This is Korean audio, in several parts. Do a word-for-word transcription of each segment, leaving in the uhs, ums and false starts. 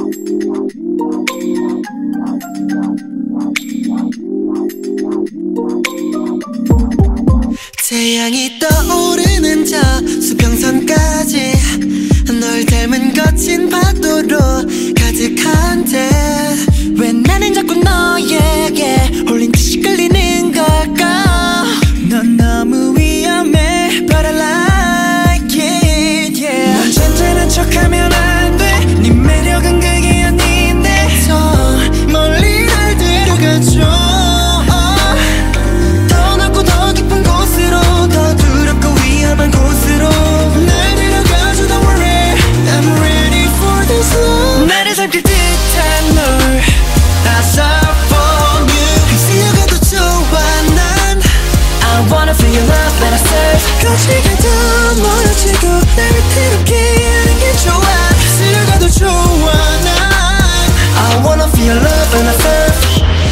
태양이 떠오르는 저 수평선까지 널 닮은 거친 파도로 가득한데 왜 나는 자꾸 너에게 홀린 듯이 끌리는 걸까. 넌 너무 위험해 but I like it yeah. 넌 잔잔한 척하면 안 돼. 네 매력은 그게 아닌데 더 멀리 날 데려가줘. 나를 삼킬 듯한 널 I saw for you. 휩쓸려가도 좋아 난 I wanna feel your love that I serve. 거칠게도 멀어지고 날 위태롭게 하는 게 좋아. 휩쓸려가도 좋아 난 I wanna feel your love and I serve.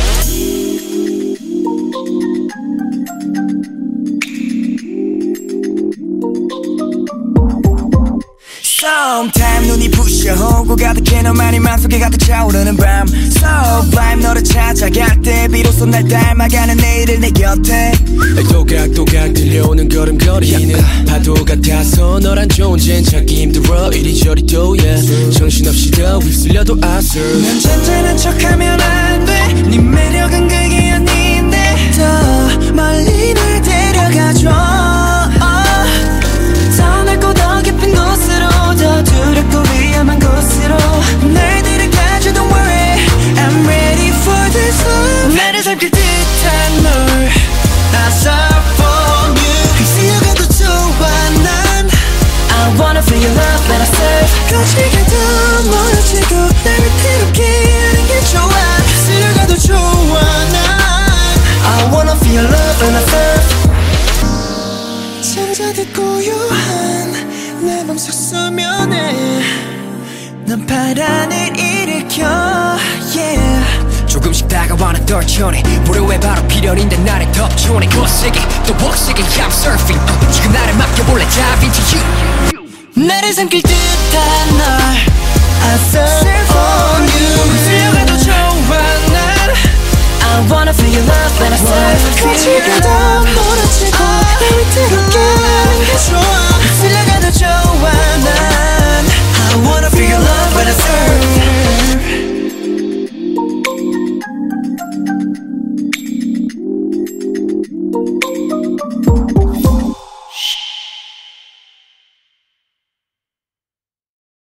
Sometime 눈이 부셔 오고 가득해 너만이 맘속에 가득 차오르는 밤 So vibe 너를 찾아갈 때 비로소 날 닮아가는 내일을 내 곁에 또각또각 들려오는 걸음걸이는 파도 같아서 너란 존재는 찾기 힘들어 이리저리 또 yeah. 정신없이 더 휩쓸려도 I serve. 난 잔잔한 척하면 안 돼. 네 매력은 그게 아닌데 더 멀리 날 데려가줘. 더 넓고 더 깊은 곳으로 더 두렵고 위험한 곳으로 날 데려가줘. Don't worry I'm ready for this love. 나를 삼킬 듯한 널 I saw for you. 휩쓸려가도 좋아 난 I wanna feel your love that I serve. 거칠게도 멀어지고 날 위태롭게 하는 게 좋아. 휩쓸려가도 좋아 난 I wanna feel your love and I serve. 잠자듯 고요한 내 맘속 수면에 넌 파란을 일으켜 yeah. 조금씩 다가와는 떨쳐내 무료에 바로 필연인데 나를 덮쳐내 거세게 또 벅세게 I'm surfing uh, 지금 나를 맡겨볼래 dive into you. 나를 삼킬 듯한 너